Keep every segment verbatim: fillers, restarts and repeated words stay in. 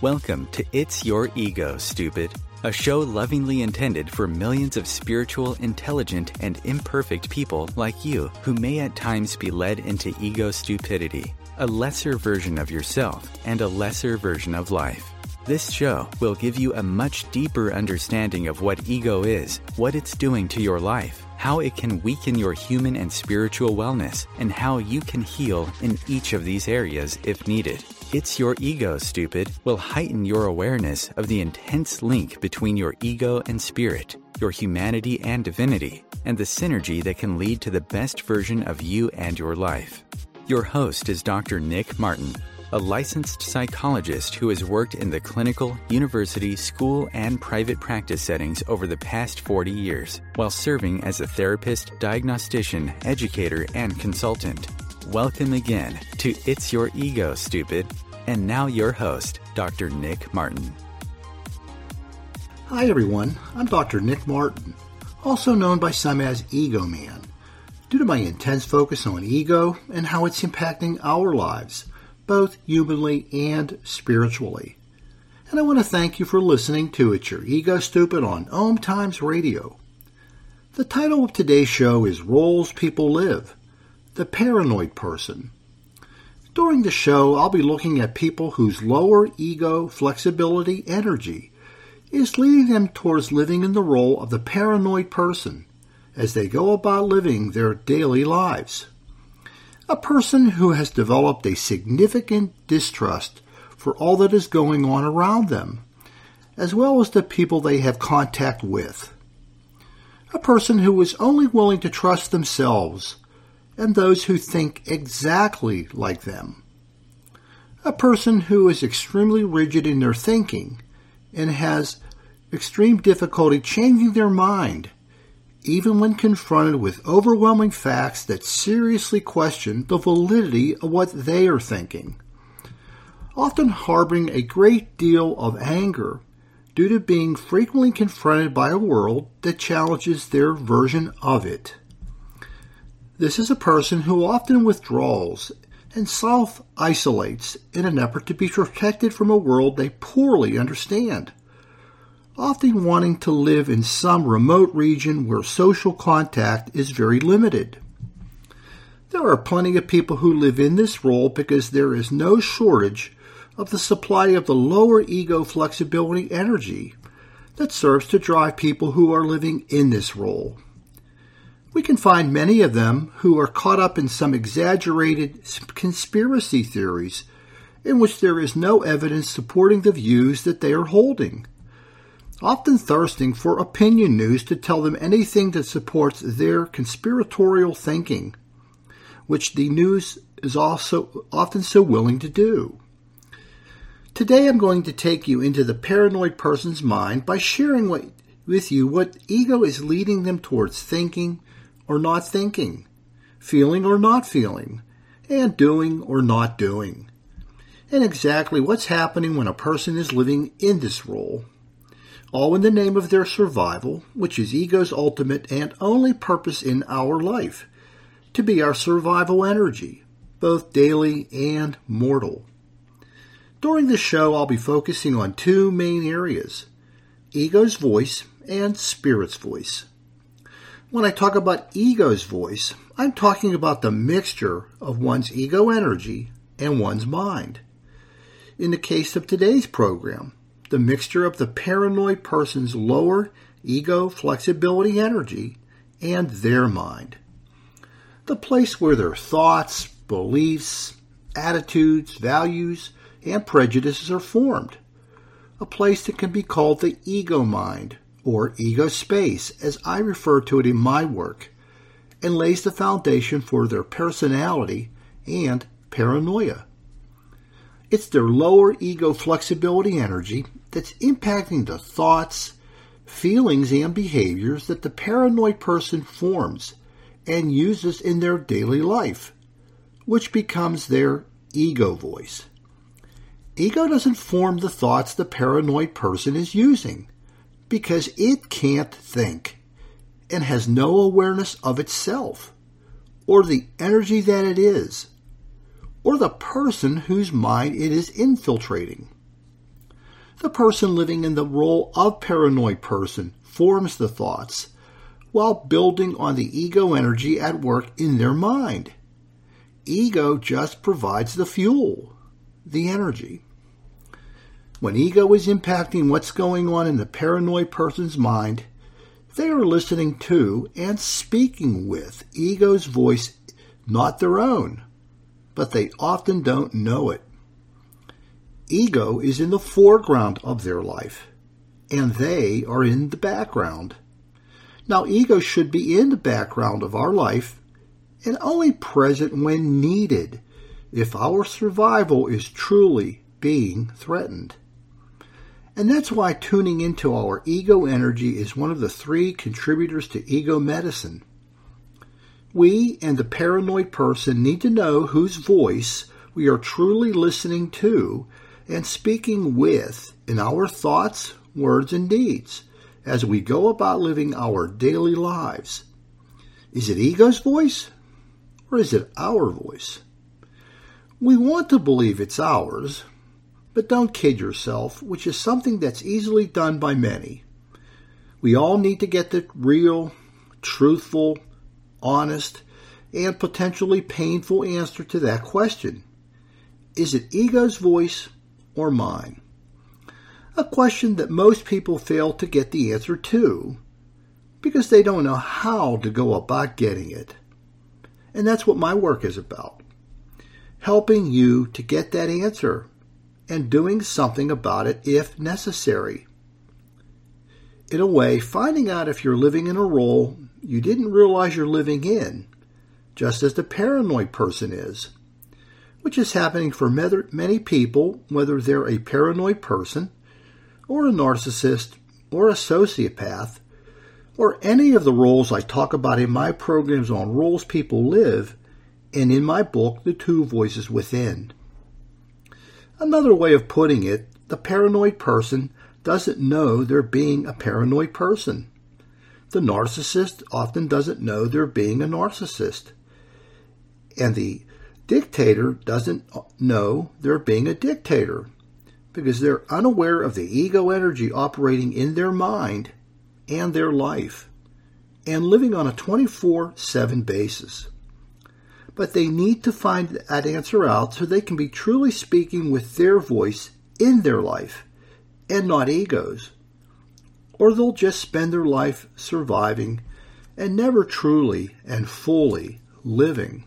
Welcome to It's Your Ego, Stupid, a show lovingly intended for millions of spiritual, intelligent, and imperfect people like you who may at times be led into ego stupidity, a lesser version of yourself and a lesser version of life. This show will give you a much deeper understanding of what ego is, what it's doing to your life, how it can weaken your human and spiritual wellness, and how you can heal in each of these areas if needed. It's Your Ego, Stupid will heighten your awareness of the intense link between your ego and spirit, your humanity and divinity, and the synergy that can lead to the best version of you and your life. Your host is Doctor Nick Martin, a licensed psychologist who has worked in the clinical, university, school, and private practice settings over the past forty years, while serving as a therapist, diagnostician, educator, and consultant. Welcome again to It's Your Ego, Stupid. And now your host, Doctor Nick Martin. Hi everyone, I'm Doctor Nick Martin, also known by some as Ego Man, due to my intense focus on ego and how it's impacting our lives, both humanly and spiritually. And I want to thank you for listening to It's Your Ego, Stupid on Om Times Radio. The title of today's show is Roles People Live, the Paranoid Person. During the show, I'll be looking at people whose lower ego flexibility energy is leading them towards living in the role of the paranoid person as they go about living their daily lives. A person who has developed a significant distrust for all that is going on around them, as well as the people they have contact with. A person who is only willing to trust themselves and those who think exactly like them. A person who is extremely rigid in their thinking and has extreme difficulty changing their mind, even when confronted with overwhelming facts that seriously question the validity of what they are thinking. Often harboring a great deal of anger due to being frequently confronted by a world that challenges their version of it. This is a person who often withdraws and self-isolates in an effort to be protected from a world they poorly understand, often wanting to live in some remote region where social contact is very limited. There are plenty of people who live in this role because there is no shortage of the supply of the lower ego flexibility energy that serves to drive people who are living in this role. We can find many of them who are caught up in some exaggerated conspiracy theories in which there is no evidence supporting the views that they are holding, often thirsting for opinion news to tell them anything that supports their conspiratorial thinking, which the news is also often so willing to do. Today I'm going to take you into the paranoid person's mind by sharing what, with you what ego is leading them towards thinking or not thinking, feeling or not feeling, and doing or not doing, and exactly what's happening when a person is living in this role, all in the name of their survival, which is ego's ultimate and only purpose in our life, to be our survival energy, both daily and mortal. During the show, I'll be focusing on two main areas, ego's voice and spirit's voice. When I talk about ego's voice, I'm talking about the mixture of one's ego energy and one's mind. In the case of today's program, the mixture of the paranoid person's lower ego flexibility energy and their mind. The place where their thoughts, beliefs, attitudes, values, and prejudices are formed. A place that can be called the ego mind, or ego space, as I refer to it in my work, and lays the foundation for their personality and paranoia. It's their lower ego flexibility energy that's impacting the thoughts, feelings, and behaviors that the paranoid person forms and uses in their daily life, which becomes their ego voice. Ego doesn't form the thoughts the paranoid person is using, because it can't think and has no awareness of itself, or the energy that it is, or the person whose mind it is infiltrating. The person living in the role of paranoid person forms the thoughts while building on the ego energy at work in their mind. Ego just provides the fuel, the energy. When ego is impacting what's going on in the paranoid person's mind, they are listening to and speaking with ego's voice, not their own, but they often don't know it. Ego is in the foreground of their life, and they are in the background. Now, ego should be in the background of our life and only present when needed if our survival is truly being threatened. And that's why tuning into our ego energy is one of the three contributors to ego medicine. We and the paranoid person need to know whose voice we are truly listening to and speaking with in our thoughts, words, and deeds as we go about living our daily lives. Is it ego's voice or is it our voice? We want to believe it's ours, but don't kid yourself, which is something that's easily done by many. We all need to get the real, truthful, honest, and potentially painful answer to that question. Is it ego's voice or mine? A question that most people fail to get the answer to because they don't know how to go about getting it. And that's what my work is about. Helping you to get that answer and doing something about it if necessary. In a way, finding out if you're living in a role you didn't realize you're living in, just as the paranoid person is, which is happening for many people, whether they're a paranoid person, or a narcissist, or a sociopath, or any of the roles I talk about in my programs on roles people live, and in my book, The Two Voices Within. Another way of putting it, the paranoid person doesn't know they're being a paranoid person. The narcissist often doesn't know they're being a narcissist. And the dictator doesn't know they're being a dictator because they're unaware of the ego energy operating in their mind and their life and living on a twenty-four seven basis. But they need to find that answer out so they can be truly speaking with their voice in their life and not ego's. Or they'll just spend their life surviving and never truly and fully living.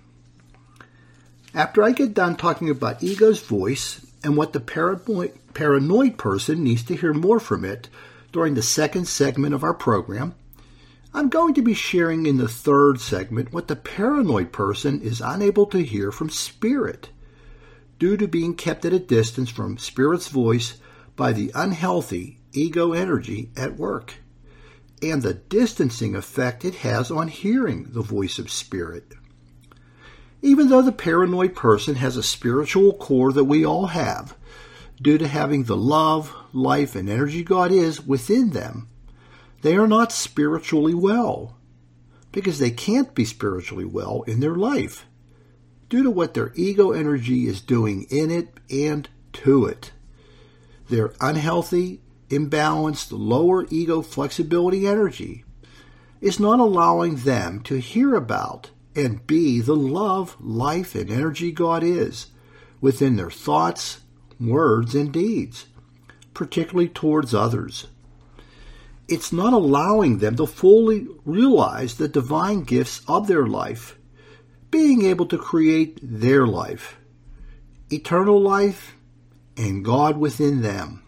After I get done talking about ego's voice and what the paranoid, paranoid person needs to hear more from it during the second segment of our program, I'm going to be sharing in the third segment what the paranoid person is unable to hear from spirit due to being kept at a distance from spirit's voice by the unhealthy ego energy at work and the distancing effect it has on hearing the voice of spirit. Even though the paranoid person has a spiritual core that we all have, due to having the love, life, and energy God is within them, they are not spiritually well, because they can't be spiritually well in their life, due to what their ego energy is doing in it and to it. Their unhealthy, imbalanced, lower ego flexibility energy is not allowing them to hear about and be the love, life, and energy God is within their thoughts, words, and deeds, particularly towards others. It's not allowing them to fully realize the divine gifts of their life, being able to create their life, eternal life, and God within them.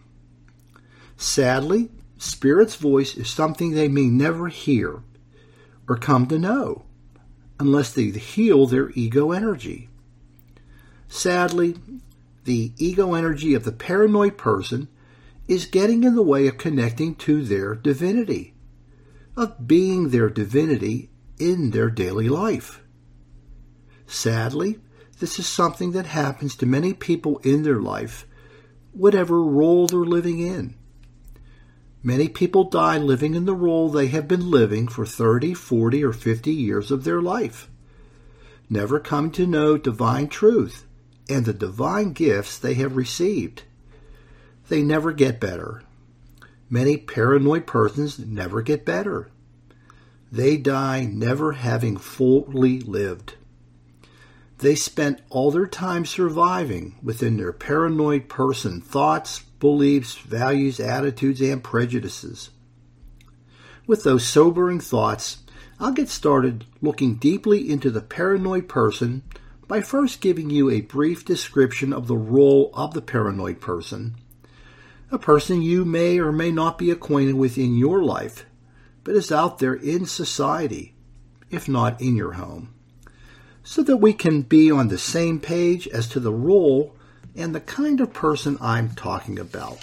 Sadly, Spirit's voice is something they may never hear or come to know unless they heal their ego energy. Sadly, the ego energy of the paranoid person is getting in the way of connecting to their divinity, of being their divinity in their daily life. Sadly, this is something that happens to many people in their life, whatever role they're living in. Many people die living in the role they have been living for thirty, forty, or fifty years of their life, never coming to know divine truth and the divine gifts they have received. they never get better. Many paranoid persons never get better. They die never having fully lived. They spent all their time surviving within their paranoid person thoughts, beliefs, values, attitudes, and prejudices. With those sobering thoughts, I'll get started looking deeply into the paranoid person by first giving you a brief description of the role of the paranoid person, a person you may or may not be acquainted with in your life, but is out there in society, if not in your home, so that we can be on the same page as to the role and the kind of person I'm talking about.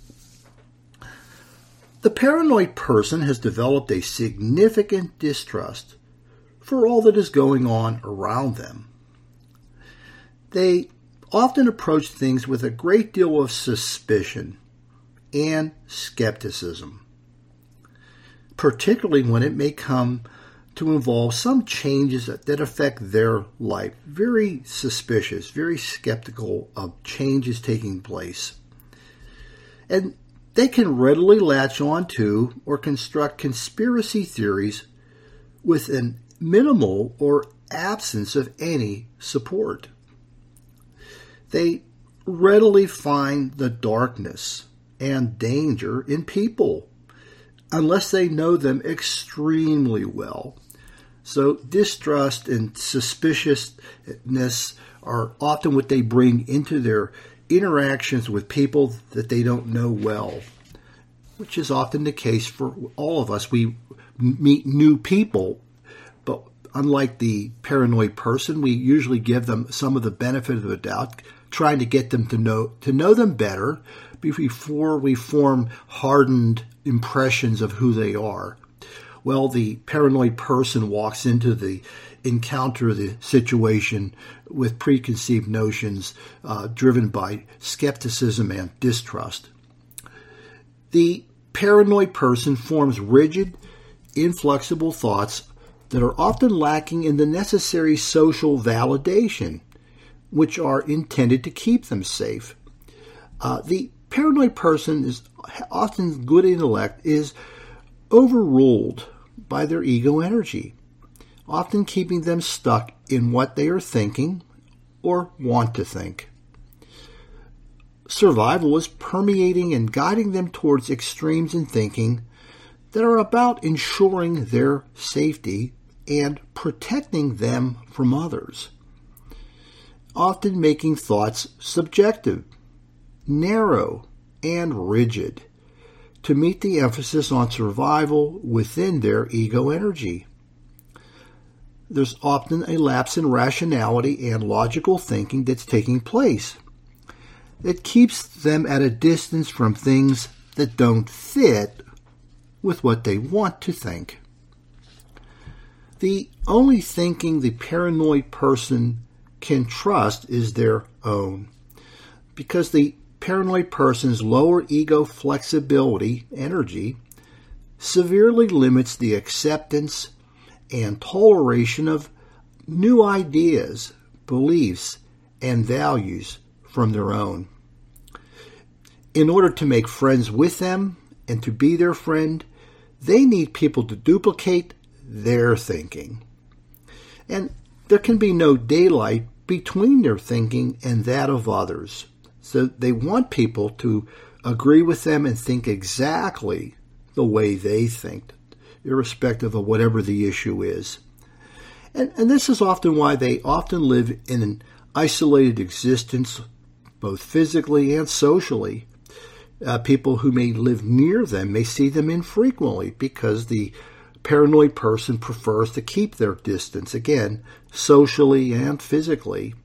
The paranoid person has developed a significant distrust for all that is going on around them. They often approach things with a great deal of suspicion and skepticism, particularly when it may come to involve some changes that affect their life. Very suspicious, very skeptical of changes taking place. And they can readily latch on to or construct conspiracy theories with a minimal or absence of any support. They readily find the darkness and danger in people, unless they know them extremely well. So distrust and suspiciousness are often what they bring into their interactions with people that they don't know well, which is often the case for all of us. We meet new people, but unlike the paranoid person, we usually give them some of the benefit of the doubt, trying to get them to know to know them better before we form hardened impressions of who they are. Well, the paranoid person walks into the encounter, the situation, with preconceived notions uh, driven by skepticism and distrust. The paranoid person forms rigid, inflexible thoughts that are often lacking in the necessary social validation, which are intended to keep them safe. Uh, the paranoid person is often good intellect is overruled by their ego energy, often keeping them stuck in what they are thinking or want to think. Survival is permeating and guiding them towards extremes in thinking that are about ensuring their safety and protecting them from others, often making thoughts subjective, narrow, and rigid to meet the emphasis on survival within their ego energy. There's often a lapse in rationality and logical thinking that's taking place that keeps them at a distance from things that don't fit with what they want to think. The only thinking the paranoid person can trust is their own, because the paranoid person's lower ego flexibility energy severely limits the acceptance and toleration of new ideas, beliefs, and values from their own. In order to make friends with them and to be their friend, they need people to duplicate their thinking. And there can be no daylight between their thinking and that of others. So they want people to agree with them and think exactly the way they think, irrespective of whatever the issue is. And, and this is often why they often live in an isolated existence, both physically and socially. Uh, people who may live near them may see them infrequently because the paranoid person prefers to keep their distance, again, socially and physically.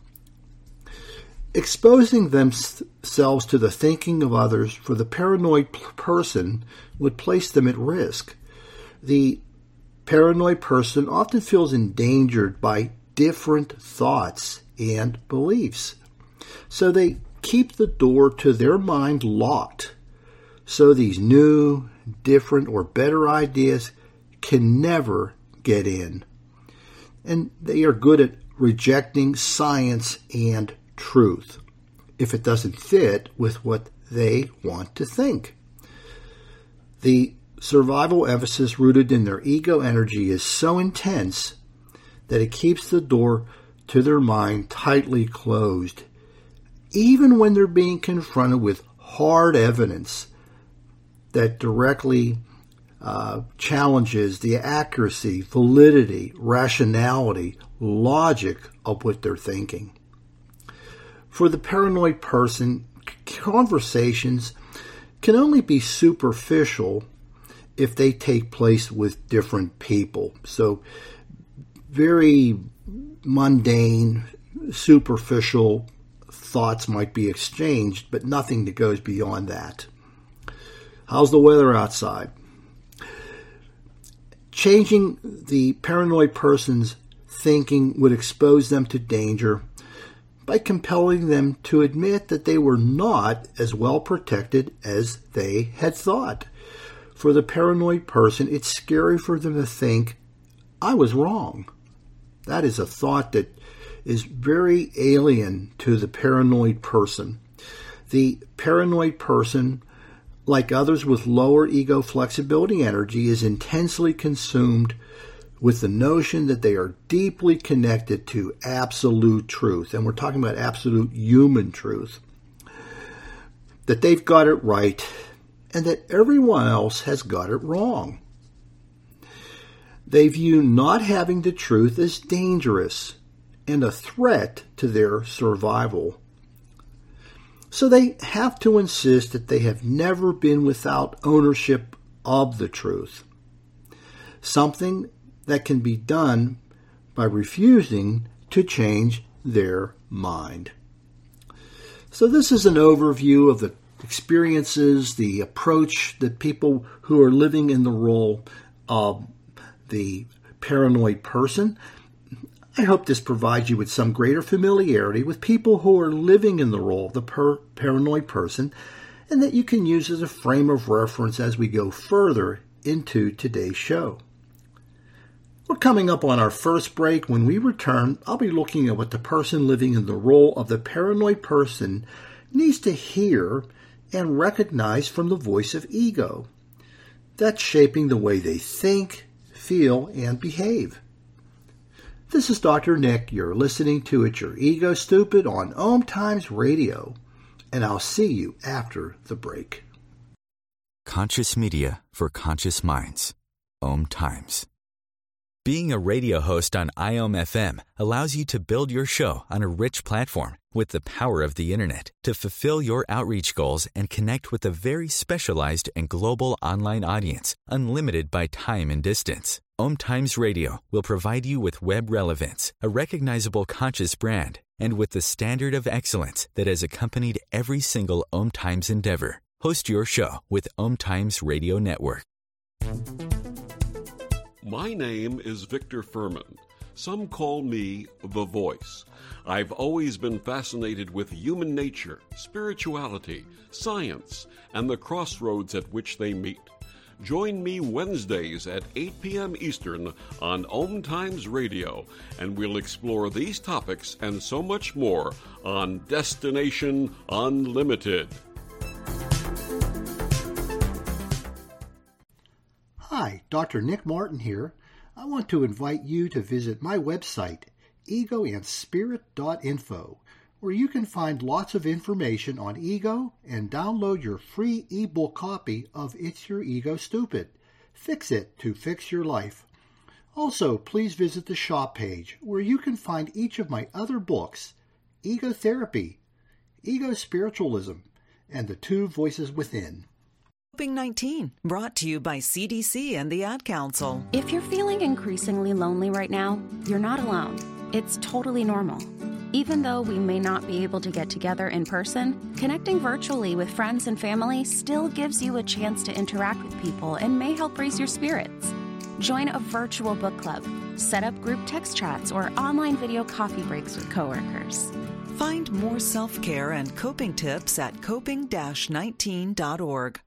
Exposing themselves to the thinking of others for the paranoid person would place them at risk. The paranoid person often feels endangered by different thoughts and beliefs. So they keep the door to their mind locked, so these new, different, or better ideas can never get in. And they are good at rejecting science and truth if it doesn't fit with what they want to think. The survival emphasis rooted in their ego energy is so intense that it keeps the door to their mind tightly closed, even when they're being confronted with hard evidence that directly uh, challenges the accuracy, validity, rationality, logic of what they're thinking. For the paranoid person, conversations can only be superficial if they take place with different people. So very mundane, superficial thoughts might be exchanged, but nothing that goes beyond that. How's the weather outside? Changing the paranoid person's thinking would expose them to danger by compelling them to admit that they were not as well protected as they had thought. For the paranoid person, it's scary for them to think, I was wrong. That is a thought that is very alien to the paranoid person. The paranoid person, like others with lower ego flexibility energy, is intensely consumed with the notion that they are deeply connected to absolute truth. And we're talking about absolute human truth. That they've got it right and that everyone else has got it wrong. They view not having the truth as dangerous and a threat to their survival. So they have to insist that they have never been without ownership of the truth. Something that can be done by refusing to change their mind. So this is an overview of the experiences, the approach that people who are living in the role of the paranoid person. I hope this provides you with some greater familiarity with people who are living in the role of the per- paranoid person, and that you can use as a frame of reference as we go further into today's show. We're coming up on our first break. When we return, I'll be looking at what the person living in the role of the paranoid person needs to hear and recognize from the voice of ego. That's shaping the way they think, feel, and behave. This is Doctor Nick. You're listening to It's Your Ego Stupid on Om Times Radio, and I'll see you after the break. Conscious media for conscious minds. Om Times. Being a radio host on I O M F M allows you to build your show on a rich platform with the power of the internet to fulfill your outreach goals and connect with a very specialized and global online audience, unlimited by time and distance. Om Times Radio will provide you with web relevance, a recognizable conscious brand, and with the standard of excellence that has accompanied every single Om Times endeavor. Host your show with Om Times Radio Network. My name is Victor Furman. Some call me The Voice. I've always been fascinated with human nature, spirituality, science, and the crossroads at which they meet. Join me Wednesdays at eight p.m. Eastern on Om Times Radio, and we'll explore these topics and so much more on Destination Unlimited. Hi, Doctor Nick Martin here. I want to invite you to visit my website, ego and spirit dot info, where you can find lots of information on ego and download your free ebook copy of It's Your Ego Stupid. Fix it to fix your life. Also, please visit the shop page where you can find each of my other books, Ego Therapy, Ego Spiritualism, and The Two Voices Within. Coping nineteen, brought to you by C D C and the Ad Council. If you're feeling increasingly lonely right now, you're not alone. It's totally normal. Even though we may not be able to get together in person, connecting virtually with friends and family still gives you a chance to interact with people and may help raise your spirits. Join a virtual book club, set up group text chats, or online video coffee breaks with coworkers. Find more self-care and coping tips at coping nineteen dot org.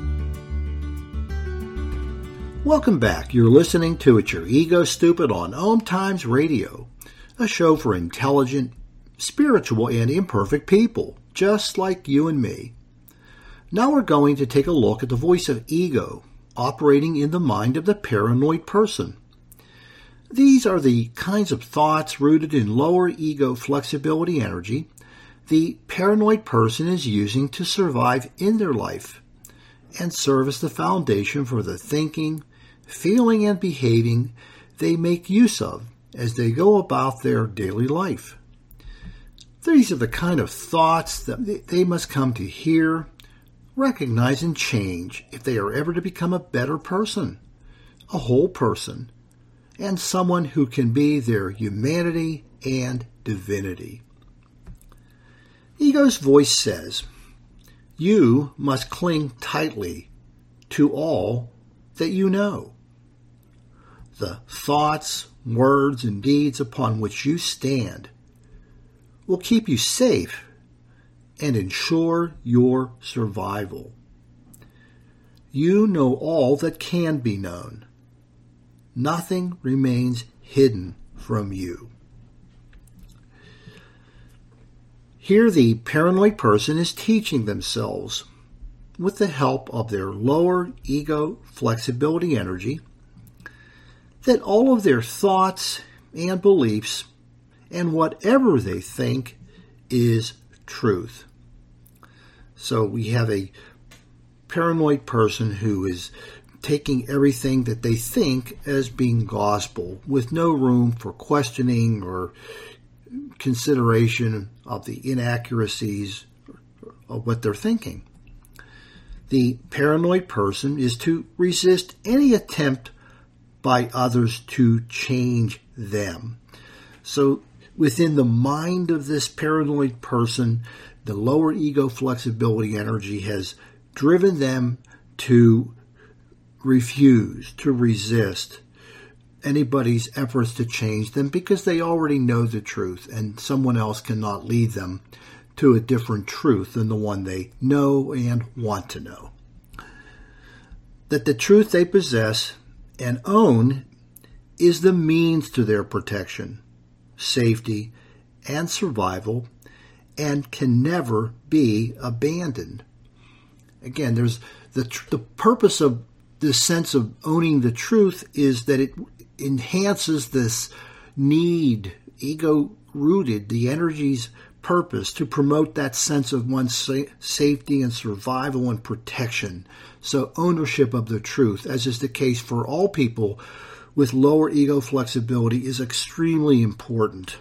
Welcome back. You're listening to It's Your Ego Stupid on Om Times Radio, a show for intelligent, spiritual, and imperfect people, just like you and me. Now we're going to take a look at the voice of ego operating in the mind of the paranoid person. These are the kinds of thoughts rooted in lower ego flexibility energy the paranoid person is using to survive in their life and serve as the foundation for the thinking, feeling, and behaving they make use of as they go about their daily life. These are the kind of thoughts that they must come to hear, recognize, and change if they are ever to become a better person, a whole person, and someone who can be their humanity and divinity. Ego's voice says, you must cling tightly to all that you know. The thoughts, words, and deeds upon which you stand will keep you safe and ensure your survival. You know all that can be known. Nothing remains hidden from you. Here the paranoid person is teaching themselves, with the help of their lower ego flexibility energy, that all of their thoughts and beliefs and whatever they think is truth. So we have a paranoid person who is taking everything that they think as being gospel, with no room for questioning or consideration of the inaccuracies of what they're thinking. The paranoid person is to resist any attempt by others to change them. So within the mind of this paranoid person, the lower ego flexibility energy has driven them to refuse, to resist anybody's efforts to change them, because they already know the truth and someone else cannot lead them to a different truth than the one they know and want to know. That the truth they possess and own is the means to their protection, safety, and survival, and can never be abandoned. Again, there's the tr- the purpose of this sense of owning the truth is that it enhances this need, ego-rooted, the energy's purpose to promote that sense of one's sa- safety and survival and protection. So ownership of the truth, as is the case for all people with lower ego flexibility, is extremely important.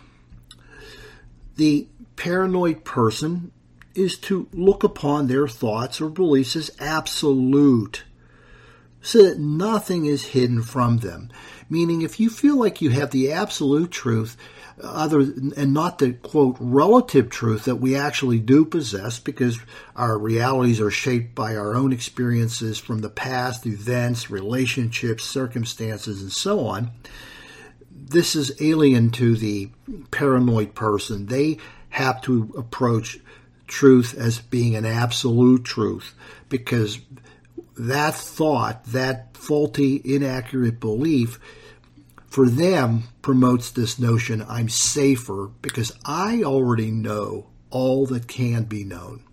The paranoid person is to look upon their thoughts or beliefs as absolute, so that nothing is hidden from them. Meaning, if you feel like you have the absolute truth, other and not the, quote, relative truth that we actually do possess, because our realities are shaped by our own experiences from the past, events, relationships, circumstances, and so on, this is alien to the paranoid person. They have to approach truth as being an absolute truth, because that thought, that faulty, inaccurate belief, for them promotes this notion, I'm safer because I already know all that can be known.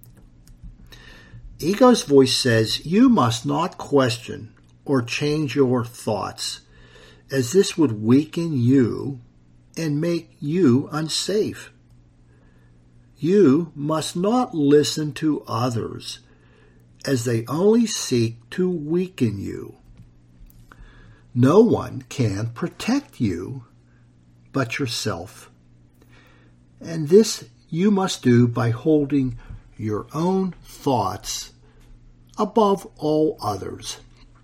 Ego's voice says, you must not question or change your thoughts, as this would weaken you and make you unsafe. You must not listen to others, as they only seek to weaken you. No one can protect you but yourself. And this you must do by holding your own thoughts above all others.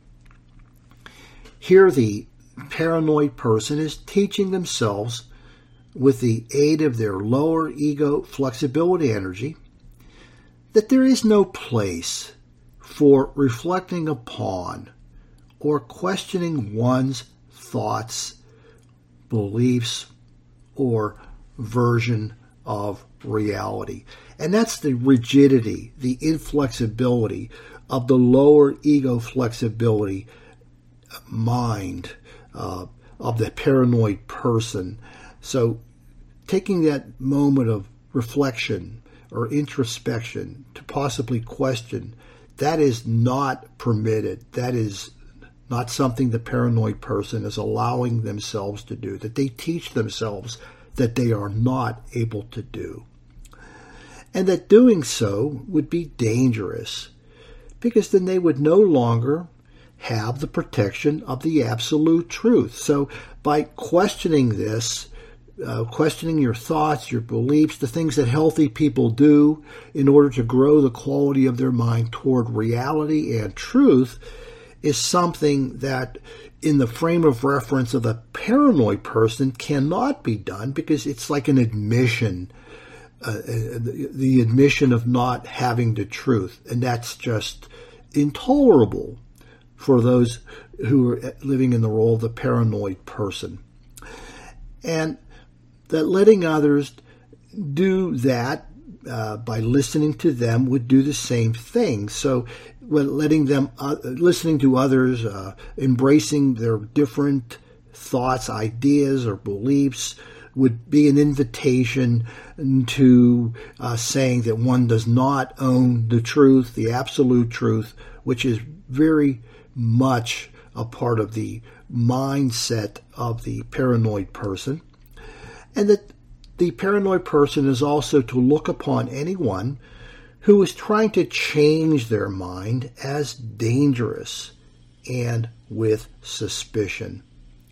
Here the paranoid person is teaching themselves, with the aid of their lower ego flexibility energy, that there is no place for reflecting upon or questioning one's thoughts, beliefs, or version of reality. And that's the rigidity, the inflexibility of the lower ego flexibility mind uh, of the paranoid person. So taking that moment of reflection, or introspection, to possibly question, that is not permitted. That is not something the paranoid person is allowing themselves to do, that they teach themselves that they are not able to do. And that doing so would be dangerous, because then they would no longer have the protection of the absolute truth. So by questioning this, uh, questioning your thoughts, your beliefs, the things that healthy people do in order to grow the quality of their mind toward reality and truth, is something that in the frame of reference of a paranoid person cannot be done, because it's like an admission, uh, the, the admission of not having the truth. And that's just intolerable for those who are living in the role of the paranoid person. And that letting others do that uh, by listening to them would do the same thing. So letting them, uh, listening to others, uh, embracing their different thoughts, ideas, or beliefs would be an invitation to uh, saying that one does not own the truth, the absolute truth, which is very much a part of the mindset of the paranoid person. And that the paranoid person is also to look upon anyone who is trying to change their mind as dangerous and with suspicion.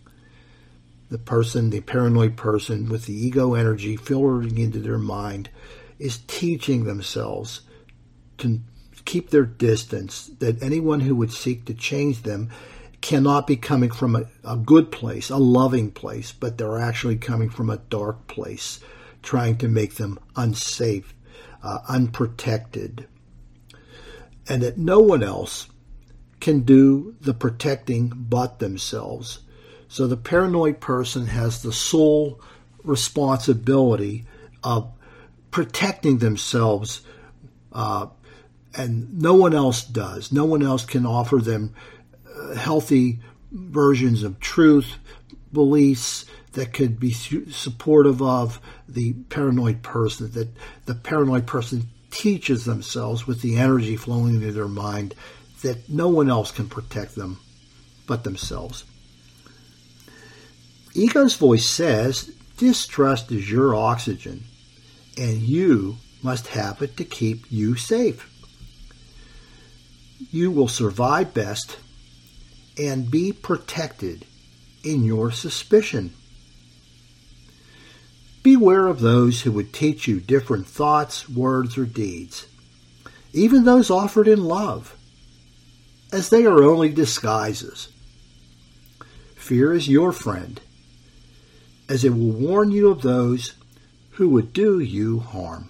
The person, the paranoid person with the ego energy filtering into their mind, is teaching themselves to keep their distance, that anyone who would seek to change them cannot be coming from a, a good place, a loving place, but they're actually coming from a dark place, trying to make them unsafe, uh, unprotected, and that no one else can do the protecting but themselves. So the paranoid person has the sole responsibility of protecting themselves, uh, and no one else does. No one else can offer them uh, healthy versions of truth, beliefs that could be su- supportive of the paranoid person, that the paranoid person teaches themselves with the energy flowing into their mind that no one else can protect them but themselves. Ego's voice says, distrust is your oxygen, and you must have it to keep you safe. You will survive best and be protected in your suspicion. Beware of those who would teach you different thoughts, words, or deeds, even those offered in love, as they are only disguises. Fear is your friend, as it will warn you of those who would do you harm.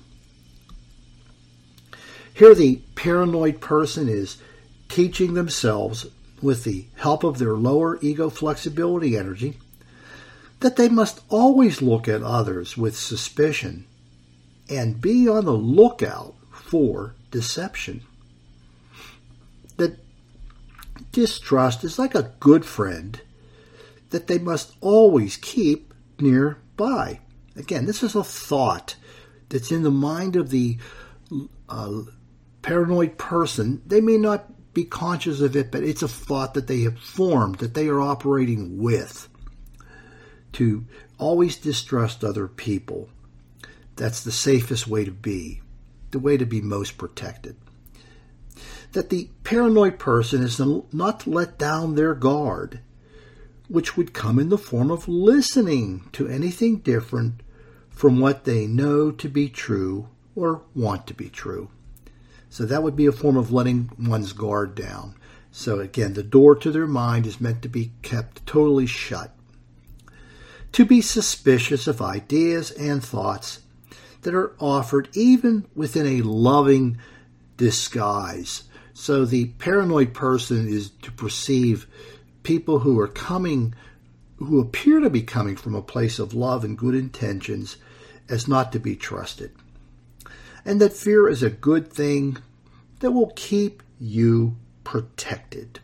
Here the paranoid person is teaching themselves, with the help of their lower ego flexibility energy, that they must always look at others with suspicion and be on the lookout for deception. That distrust is like a good friend that they must always keep nearby. Again, this is a thought that's in the mind of the uh, paranoid person. They may not be conscious of it, but it's a thought that they have formed, that they are operating with, to always distrust other people. That's the safest way to be, the way to be most protected. That the paranoid person is not to let down their guard, which would come in the form of listening to anything different from what they know to be true or want to be true. So that would be a form of letting one's guard down. So again, the door to their mind is meant to be kept totally shut. To be suspicious of ideas and thoughts that are offered even within a loving disguise. So the paranoid person is to perceive people who are coming, who appear to be coming from a place of love and good intentions, as not to be trusted. And that fear is a good thing that will keep you protected.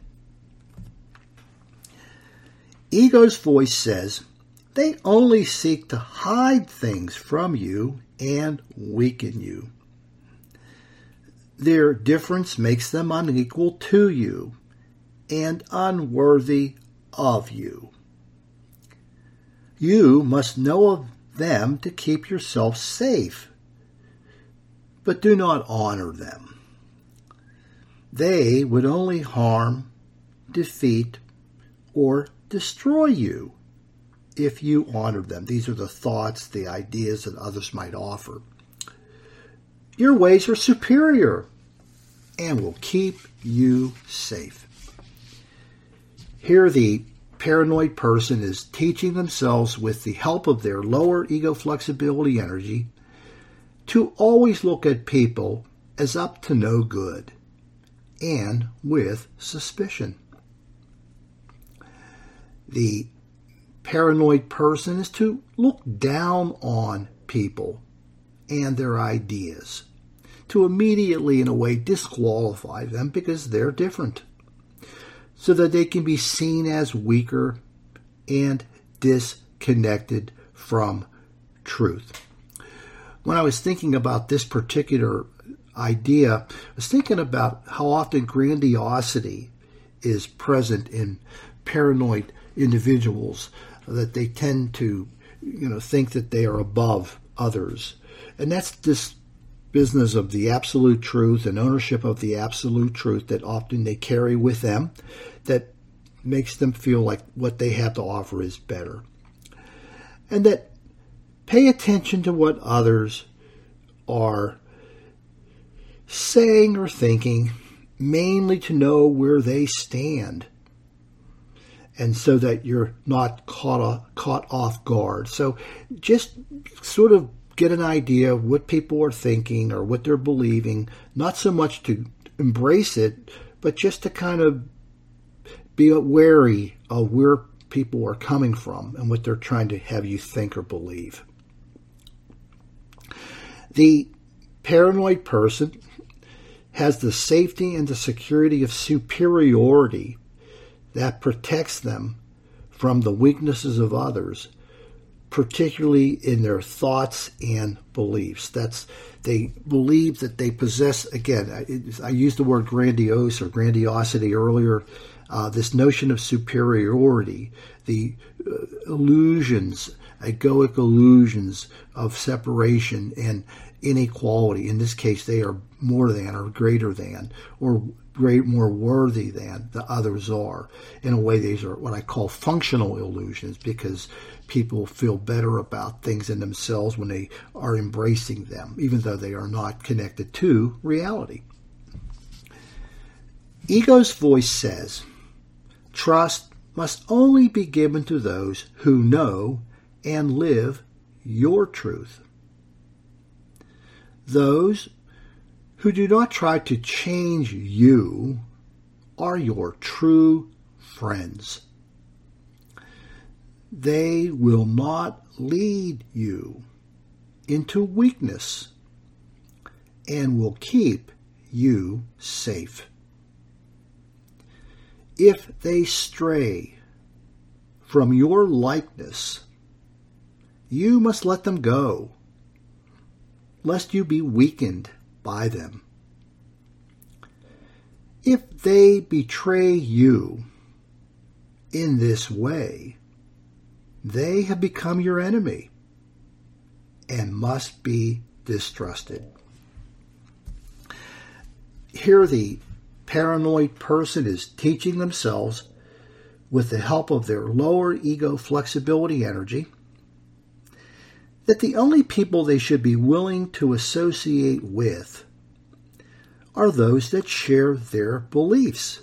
Ego's voice says, they only seek to hide things from you and weaken you. their difference makes them unequal to you and unworthy of you. You must know of them to keep yourself safe, but do not honor them. They would only harm, defeat, or destroy you if you honored them. These are the thoughts, the ideas that others might offer. Your ways are superior and will keep you safe. Here the paranoid person is teaching themselves with the help of their lower ego flexibility energy to always look at people as up to no good and with suspicion. The paranoid person is to look down on people and their ideas, to immediately, in a way, disqualify them because they're different, so that they can be seen as weaker and disconnected from truth. When I was thinking about this particular idea, I was thinking about how often grandiosity is present in paranoid individuals, that they tend to, you know, think that they are above others. And that's this business of the absolute truth and ownership of the absolute truth that often they carry with them, that makes them feel like what they have to offer is better. And that pay attention to what others are saying or thinking, mainly to know where they stand, and so that you're not caught off, caught off guard. So just sort of get an idea of what people are thinking or what they're believing, not so much to embrace it, but just to kind of be wary of where people are coming from and what they're trying to have you think or believe. The paranoid person has the safety and the security of superiority that protects them from the weaknesses of others, particularly in their thoughts and beliefs. That's, they believe that they possess, again, I, I used the word grandiose or grandiosity earlier, uh, this notion of superiority, the uh, illusions, egoic illusions of separation and inequality. In this case, they are more than or greater than, or great, more worthy than the others are. In a way, these are what I call functional illusions, because people feel better about things in themselves when they are embracing them, even though they are not connected to reality. Ego's voice says, trust must only be given to those who know and live your truth. Those who do not try to change you are your true friends. They will not lead you into weakness and will keep you safe. If they stray from your likeness, you must let them go, lest you be weakened by them. If they betray you in this way, they have become your enemy and must be distrusted. Here the paranoid person is teaching themselves, with the help of their lower ego flexibility energy, that the only people they should be willing to associate with are those that share their beliefs,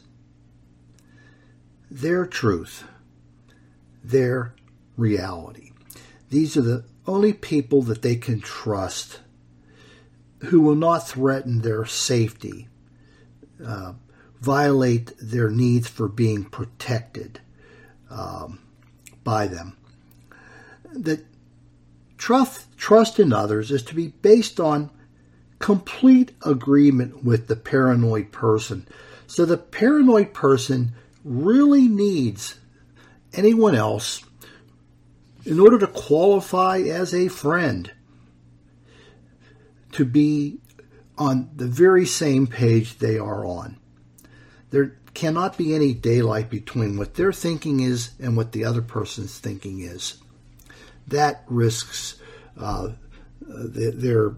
their truth, their reality. These are the only people that they can trust, who will not threaten their safety, uh, violate their needs for being protected um, by them. That trust, trust in others is to be based on complete agreement with the paranoid person. So the paranoid person really needs anyone else in order to qualify as a friend, to be on the very same page they are on. There cannot be any daylight between what their thinking is and what the other person's thinking is. That risks uh, the, their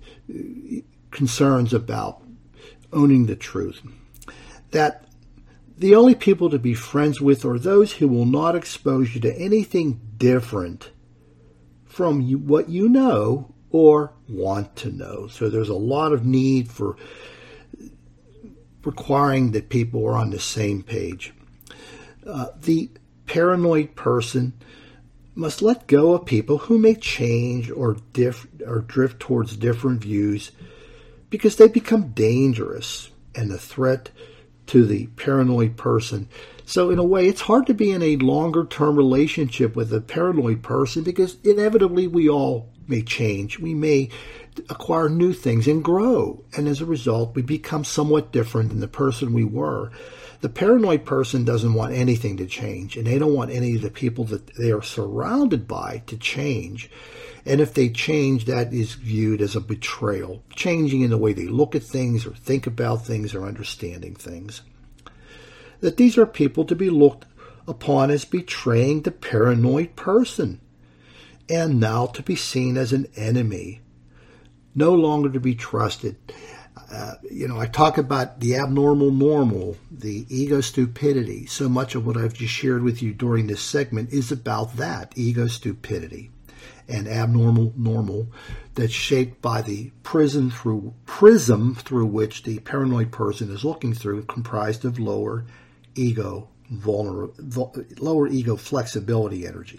concerns about owning the truth. That the only people to be friends with are those who will not expose you to anything different from you, what you know or want to know. So there's a lot of need for requiring that people are on the same page. Uh, the paranoid person must let go of people who may change or, diff- or drift towards different views because they become dangerous and a threat to the paranoid person. So in a way, it's hard to be in a longer-term relationship with a paranoid person because inevitably we all may change. We may acquire new things and grow. And as a result, we become somewhat different than the person we were. The paranoid person doesn't want anything to change, and they don't want any of the people that they are surrounded by to change. And if they change, that is viewed as a betrayal, changing in the way they look at things or think about things or understanding things. That these are people to be looked upon as betraying the paranoid person, and now to be seen as an enemy, no longer to be trusted. Uh, you know, I talk about the abnormal normal, the ego stupidity. So much of what I've just shared with you during this segment is about that, ego stupidity and abnormal normal that's shaped by the prism through prism through which the paranoid person is looking through, comprised of lower ego vulner, lower ego flexibility energy.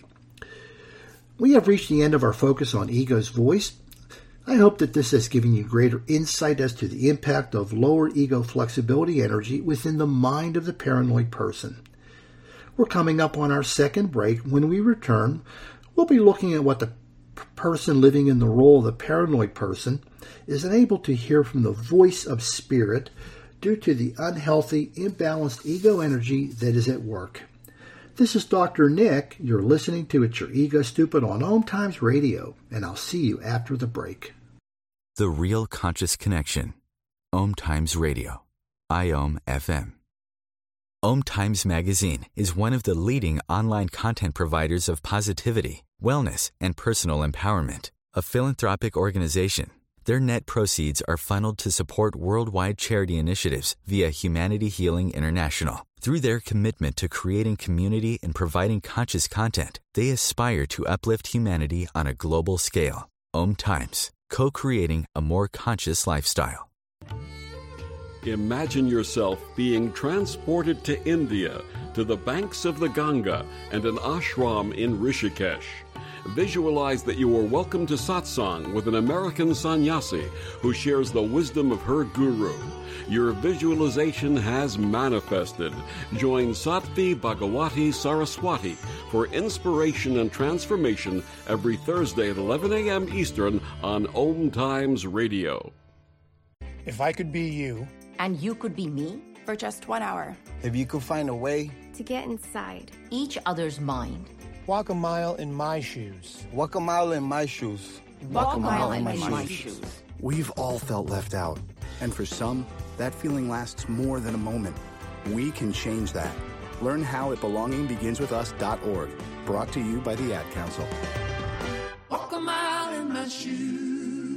We have reached the end of our focus on ego's voice. I hope that this has given you greater insight as to the impact of lower ego flexibility energy within the mind of the paranoid person. We're coming up on our second break. When we return, we'll be looking at what the person living in the role of the paranoid person is unable to hear from the voice of spirit due to the unhealthy, imbalanced ego energy that is at work. This is Doctor Nick. You're listening to It's Your Ego Stupid on Om Times Radio, and I'll see you after the break. The Real Conscious Connection. Om Times Radio. I O M F M. Om Times Magazine is one of the leading online content providers of positivity, wellness, and personal empowerment. A philanthropic organization, their net proceeds are funneled to support worldwide charity initiatives via Humanity Healing International. Through their commitment to creating community and providing conscious content, they aspire to uplift humanity on a global scale. Om Times, co-creating a more conscious lifestyle. Imagine yourself being transported to India, to the banks of the Ganga and an ashram in Rishikesh. Visualize that you are welcome to satsang with an American sannyasi who shares the wisdom of her guru. Your visualization has manifested. Join Sattvi Bhagawati Saraswati for inspiration and transformation every Thursday at eleven a.m. Eastern on Om Times Radio. If I could be you, and you could be me, for just one hour. If you could find a way to get inside each other's mind. Walk a mile in my shoes. Walk a mile in my shoes. Walk, Walk a mile, mile in, in my, my shoes. shoes. We've all felt left out. And for some, that feeling lasts more than a moment. We can change that. Learn how at belonging begins with us dot org. Brought to you by the Ad Council. Walk a mile in my shoes.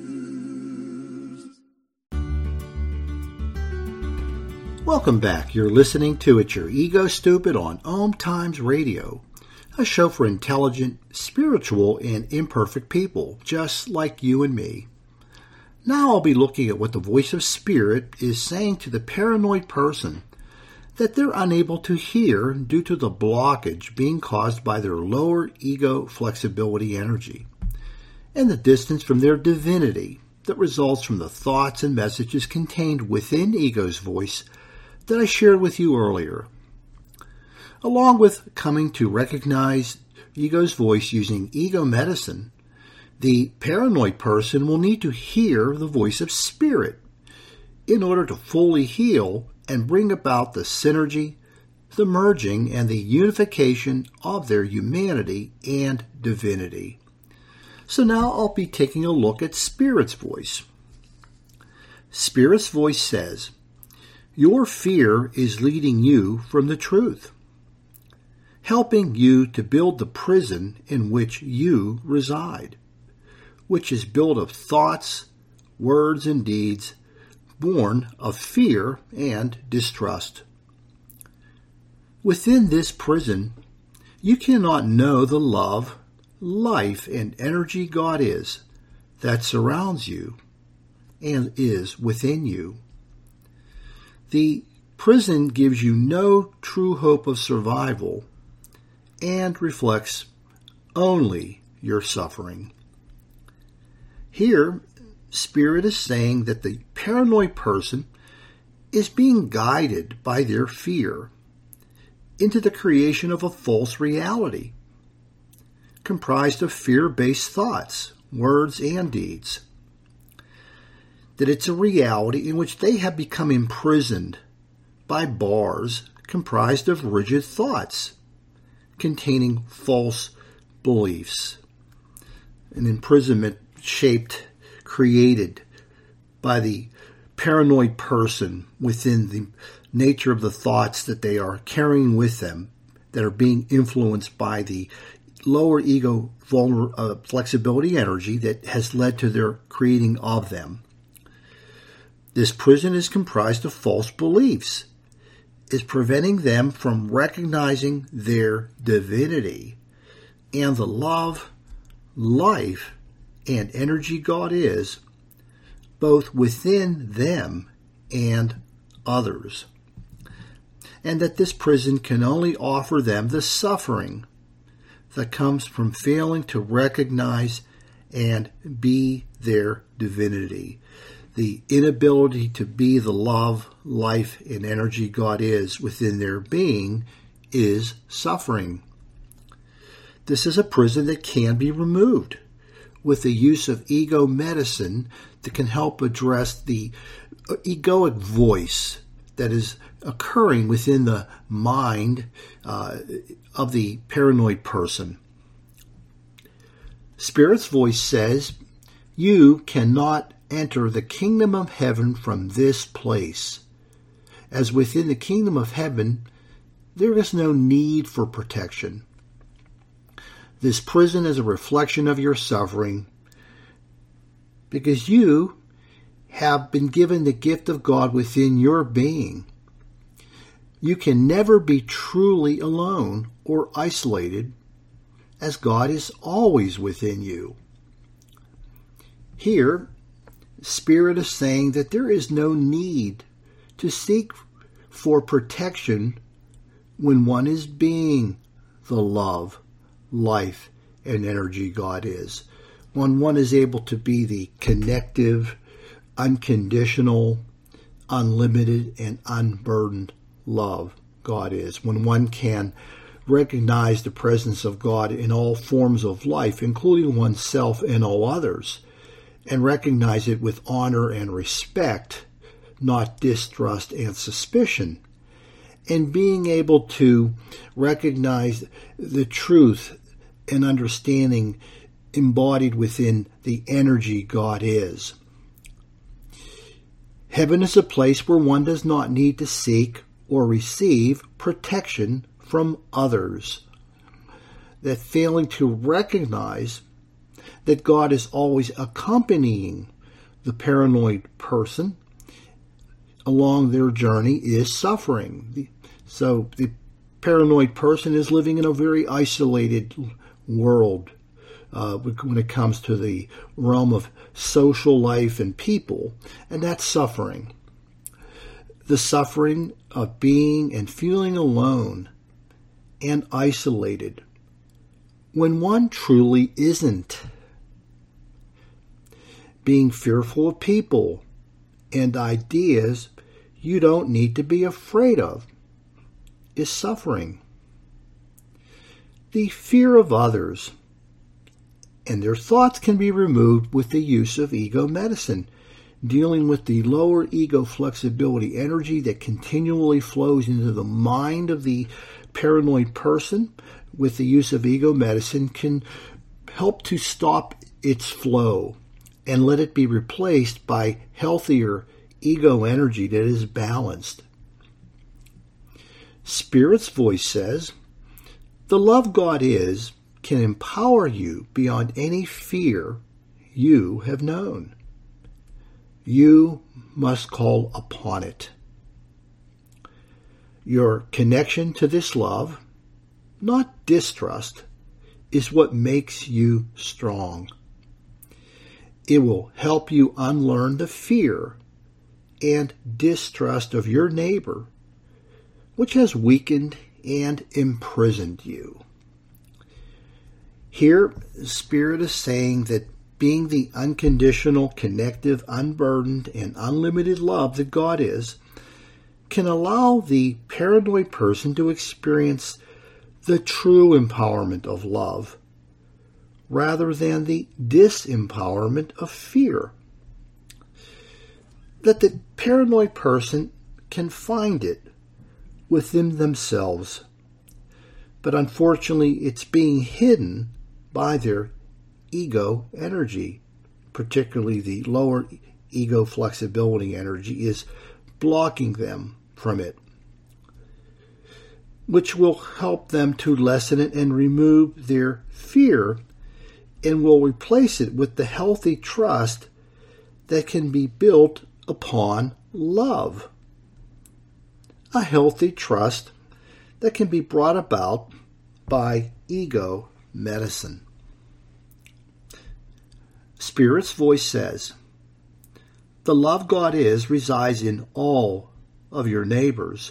Welcome back. You're listening to It's Your Ego Stupid on Om Times Radio, a show for intelligent, spiritual, and imperfect people, just like you and me. Now I'll be looking at what the voice of spirit is saying to the paranoid person that they're unable to hear due to the blockage being caused by their lower ego flexibility energy and the distance from their divinity that results from the thoughts and messages contained within ego's voice that I shared with you earlier. Along with coming to recognize ego's voice using ego medicine, the paranoid person will need to hear the voice of spirit in order to fully heal and bring about the synergy, the merging, and the unification of their humanity and divinity. So now I'll be taking a look at spirit's voice. Spirit's voice says, your fear is leading you from the truth, helping you to build the prison in which you reside, which is built of thoughts, words, and deeds born of fear and distrust. Within this prison, you cannot know the love, life, and energy God is that surrounds you and is within you. The prison gives you no true hope of survival and reflects only your suffering. Here, Spirit is saying that the paranoid person is being guided by their fear into the creation of a false reality, comprised of fear-based thoughts, words, and deeds. That it's a reality in which they have become imprisoned by bars comprised of rigid thoughts containing false beliefs. An imprisonment shaped, created by the paranoid person within the nature of the thoughts that they are carrying with them, that are being influenced by the lower ego vulner- uh, flexibility energy that has led to their creating of them. This prison is comprised of false beliefs, is preventing them from recognizing their divinity and the love, life, and energy God is, both within them and others. And that this prison can only offer them the suffering that comes from failing to recognize and be their divinity. The inability to be the love, life, and energy God is within their being is suffering. This is a prison that can be removed with the use of ego medicine that can help address the egoic voice that is occurring within the mind uh, of the paranoid person. Spirit's voice says, you cannot enter the kingdom of heaven from this place, as within the kingdom of heaven there is no need for protection. This prison is a reflection of your suffering because you have been given the gift of God within your being. You can never be truly alone or isolated, as God is always within you. Here, Spirit is saying that there is no need to seek for protection when one is being the love, life, and energy God is. When one is able to be the connective, unconditional, unlimited, and unburdened love God is. When one can recognize the presence of God in all forms of life, including oneself and all others, and recognize it with honor and respect, not distrust and suspicion. And being able to recognize the truth and understanding embodied within the energy God is. Heaven is a place where one does not need to seek or receive protection from others. That failing to recognize that God is always accompanying the paranoid person along their journey is suffering. So the paranoid person is living in a very isolated world uh, when it comes to the realm of social life and people, and that's suffering. The suffering of being and feeling alone and isolated when one truly isn't. Being fearful of people and ideas you don't need to be afraid of is suffering. The fear of others and their thoughts can be removed with the use of ego medicine, dealing with the lower ego flexibility energy that continually flows into the mind of the paranoid person. With the use of ego medicine can help to stop its flow and let it be replaced by healthier ego energy that is balanced. Spirit's voice says, the love God is can empower you beyond any fear you have known. You must call upon it. Your connection to this love, not distrust, is what makes you strong. It will help you unlearn the fear and distrust of your neighbor, which has weakened and imprisoned you. Here, Spirit is saying that being the unconditional, connective, unburdened, and unlimited love that God is, can allow the paranoid person to experience the true empowerment of love, rather than the disempowerment of fear. That the paranoid person can find it within themselves, but unfortunately it's being hidden by their ego energy, particularly the lower ego flexibility energy is blocking them from it, which will help them to lessen it and remove their fear, and will replace it with the healthy trust that can be built upon love. A healthy trust that can be brought about by ego medicine. Spirit's voice says, the love God is resides in all of your neighbors.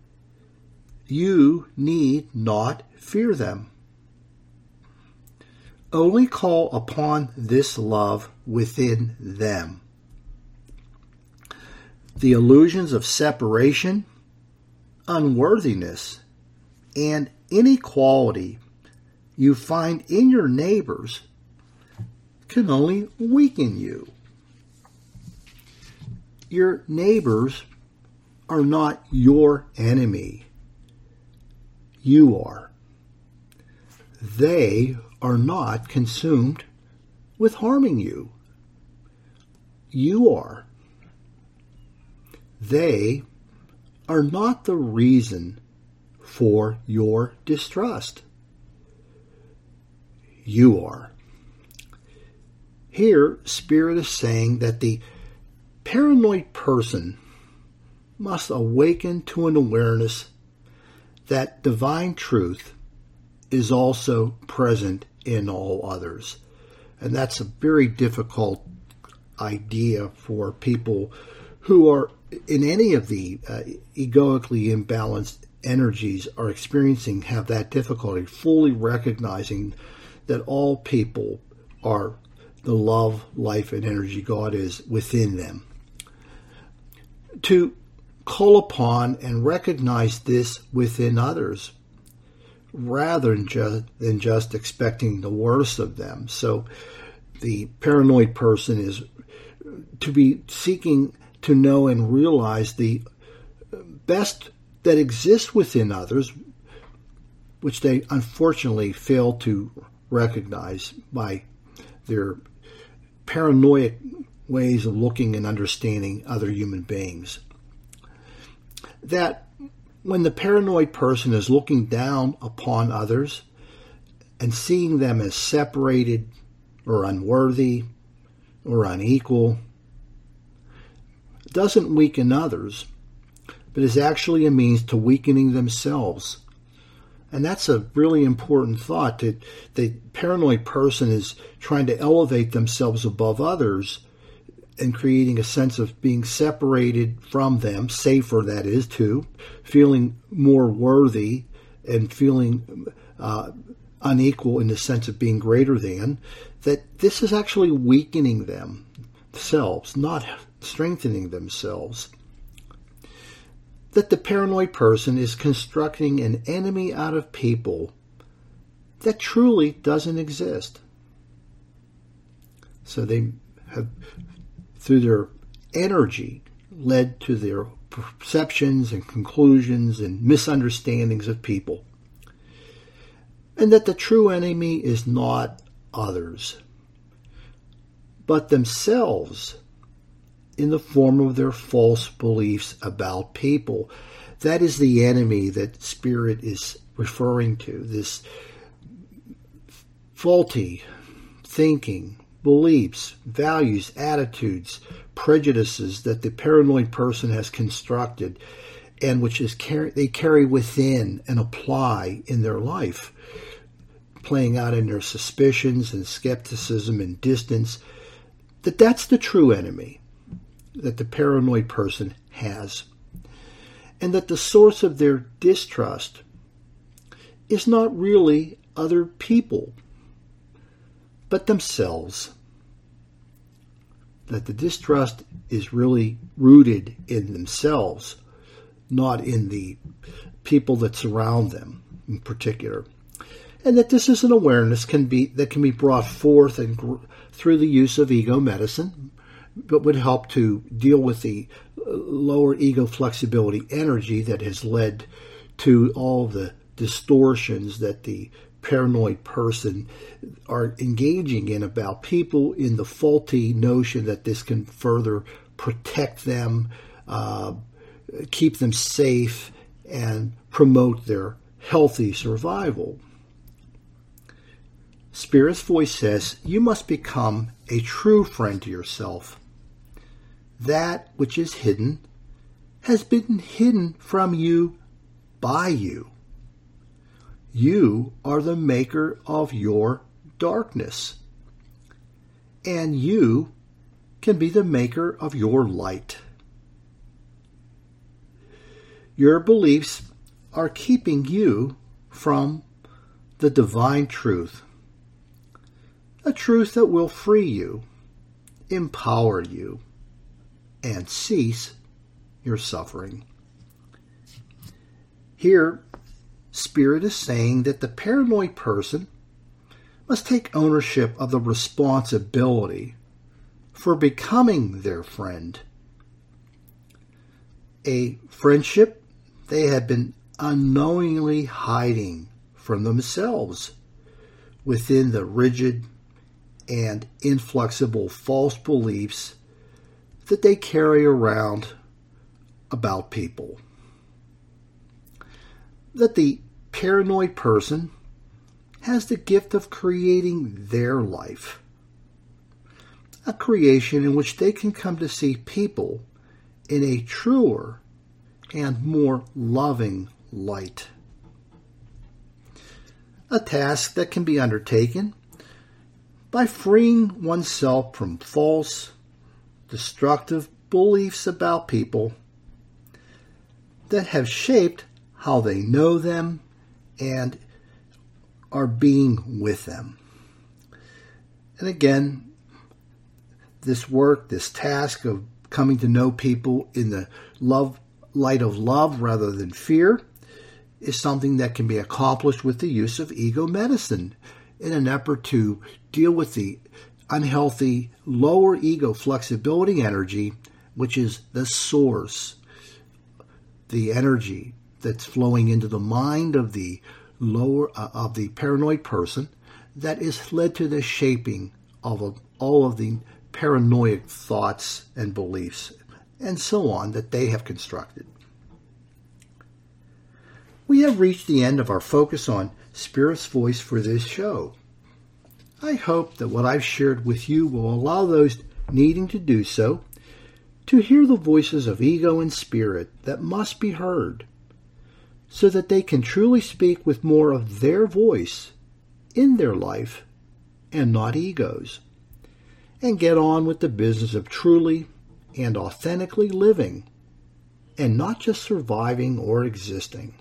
You need not fear them. Only call upon this love within them. The illusions of separation, unworthiness, and inequality you find in your neighbors can only weaken you. Your neighbors are not your enemy. You are. They are not consumed with harming you. You are. They are not the reason for your distrust. You are. Here, Spirit is saying that the paranoid person must awaken to an awareness that divine truth is also present in all others. And that's a very difficult idea for people who are in any of the uh, egoically imbalanced energies are experiencing, have that difficulty fully recognizing that all people are the love, life, and energy God is within them. To call upon and recognize this within others, rather than just, than just expecting the worst of them. So the paranoid person is to be seeking to know and realize the best that exists within others, which they unfortunately fail to recognize by their paranoid ways of looking and understanding other human beings. That when the paranoid person is looking down upon others and seeing them as separated or unworthy or unequal, doesn't weaken others, but is actually a means to weakening themselves. And that's a really important thought, that the paranoid person is trying to elevate themselves above others and creating a sense of being separated from them, safer that is too, feeling more worthy and feeling uh, unequal in the sense of being greater than, that this is actually weakening themselves, not strengthening themselves. That the paranoid person is constructing an enemy out of people that truly doesn't exist. So they have, through their energy, led to their perceptions and conclusions and misunderstandings of people. And that the true enemy is not others, but themselves in the form of their false beliefs about people. That is the enemy that Spirit is referring to, this faulty thinking, beliefs, values, attitudes, prejudices that the paranoid person has constructed and which is carry, they carry within and apply in their life, playing out in their suspicions and skepticism and distance, that that's the true enemy that the paranoid person has. And that the source of their distrust is not really other people, but themselves. That the distrust is really rooted in themselves, not in the people that surround them in particular. And that this is an awareness can be that can be brought forth and gr- through the use of ego medicine, but would help to deal with the lower ego flexibility energy that has led to all the distortions that the paranoid person are engaging in about people, in the faulty notion that this can further protect them, uh, keep them safe, and promote their healthy survival. Spirit's voice says, you must become a true friend to yourself. That which is hidden has been hidden from you by you. You are the maker of your darkness, and you can be the maker of your light. Your beliefs are keeping you from the divine truth, a truth that will free you, empower you, and cease your suffering. Here, Spirit is saying that the paranoid person must take ownership of the responsibility for becoming their friend. A friendship they have been unknowingly hiding from themselves within the rigid and inflexible false beliefs that they carry around about people. That the paranoid person has the gift of creating their life, a creation in which they can come to see people in a truer and more loving light. A task that can be undertaken by freeing oneself from false, destructive beliefs about people that have shaped how they know them and are being with them. And again, this work, this task of coming to know people in the love light of love rather than fear is something that can be accomplished with the use of ego medicine in an effort to deal with the unhealthy lower ego flexibility energy, which is the source, the energy that's flowing into the mind of the lower uh, of the paranoid person that is led to the shaping of a, all of the paranoid thoughts and beliefs and so on that they have constructed. We have reached the end of our focus on Spirit's voice for this show. I hope that what I've shared with you will allow those needing to do so to hear the voices of ego and spirit that must be heard, so that they can truly speak with more of their voice in their life and not ego's, and get on with the business of truly and authentically living and not just surviving or existing.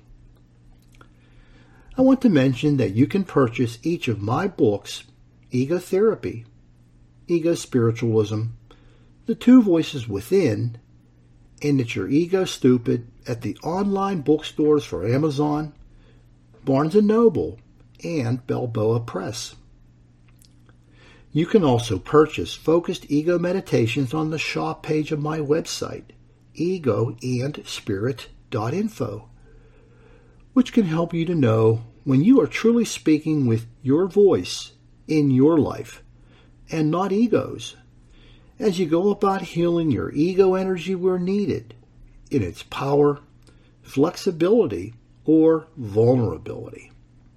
I want to mention that you can purchase each of my books, Ego Therapy, Ego Spiritualism, The Two Voices Within, and It's Your Ego Stupid at the online bookstores for Amazon, Barnes and Noble, and Balboa Press. You can also purchase Focused Ego Meditations on the shop page of my website, ego and spirit dot info, which can help you to know when you are truly speaking with your voice in your life and not ego's, as you go about healing your ego energy where needed, in its power, flexibility, or vulnerability.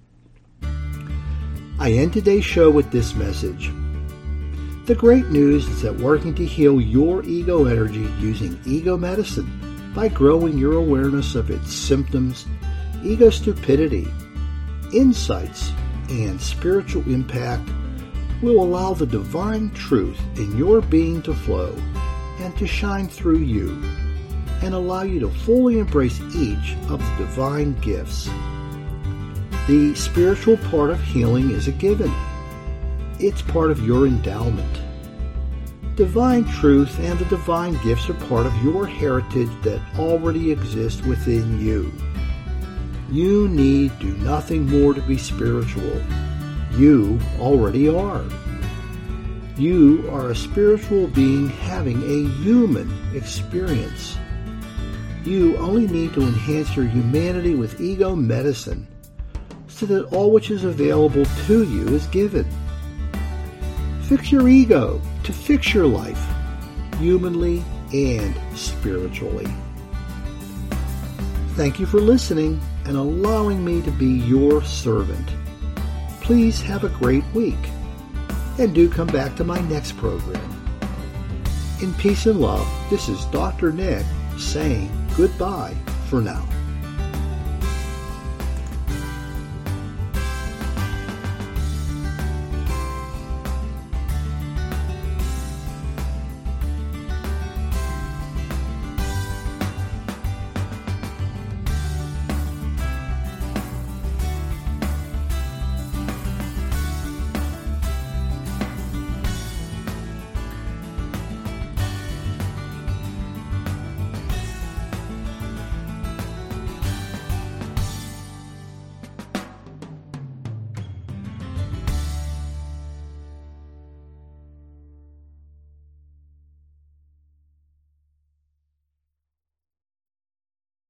I end today's show with this message. The great news is that working to heal your ego energy using ego medicine by growing your awareness of its symptoms, ego stupidity, insights, and spiritual impact will allow the divine truth in your being to flow and to shine through you, and allow you to fully embrace each of the divine gifts. The spiritual part of healing is a given. It's part of your endowment. Divine truth and the divine gifts are part of your heritage that already exists within you. You need do nothing more to be spiritual. You already are. You are a spiritual being having a human experience. You only need to enhance your humanity with ego medicine so that all which is available to you is given. Fix your ego to fix your life, humanly and spiritually. Thank you for listening and allowing me to be your servant. Please have a great week, and do come back to my next program. In peace and love, this is Doctor Nick saying goodbye for now.